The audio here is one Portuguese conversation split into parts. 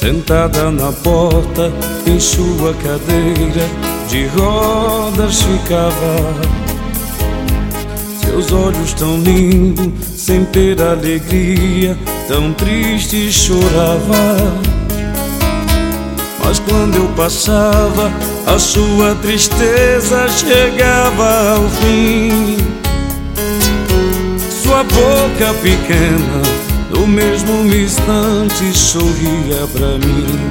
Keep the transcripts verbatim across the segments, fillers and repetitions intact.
Sentada na porta, em sua cadeira de rodas ficava. Seus olhos tão lindos, sem ter alegria, tão triste chorava. Mas quando eu passava, a sua tristeza chegava ao fim. Sua boca pequena, no mesmo instante, sorria pra mim.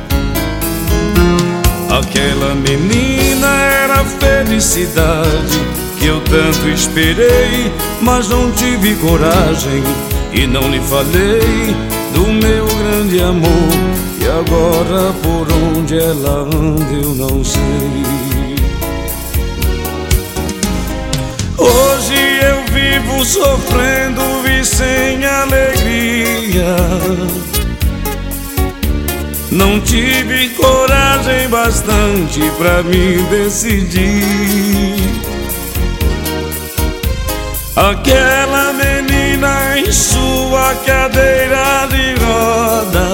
Aquela menina era a felicidade que eu tanto esperei, mas não tive coragem e não lhe falei do meu grande amor. E agora por onde ela anda eu não sei. Hoje eu vivo sofrendo e sem alegria. Não tive coragem bastante pra me decidir. Aquela menina em sua cadeira de roda,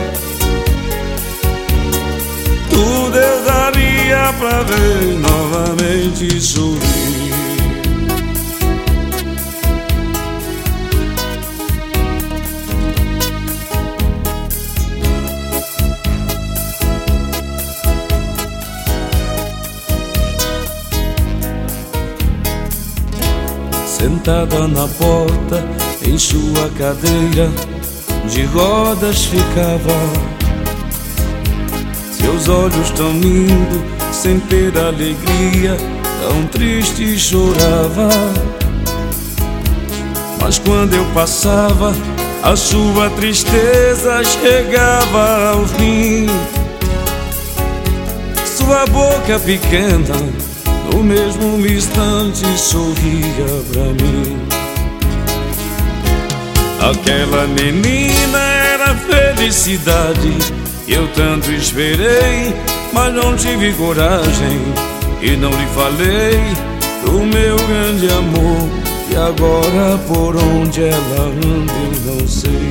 tudo eu daria pra ver novamente sorrir. Sentada na porta, em sua cadeira de rodas ficava. Seus olhos tão lindos, sem ter alegria, tão triste chorava. Mas quando eu passava, a sua tristeza chegava ao fim. Sua boca pequena, no mesmo instante, sorria pra mim. Aquela menina era a felicidade que eu tanto esperei, mas não tive coragem e não lhe falei do meu grande amor. E agora por onde ela anda eu não sei.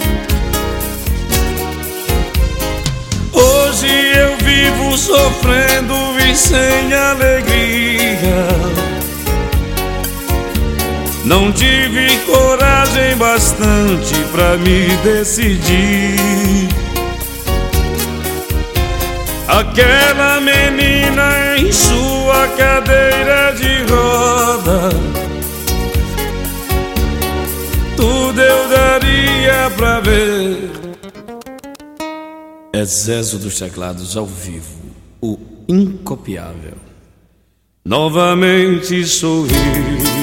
Hoje eu vivo sofrendo e sem alegria. Não tive coragem bastante pra me decidir. Aquela menina em sua cadeira de roda, tudo eu daria pra ver. É Zezo dos Teclados ao vivo, o incopiável. Novamente sorrir.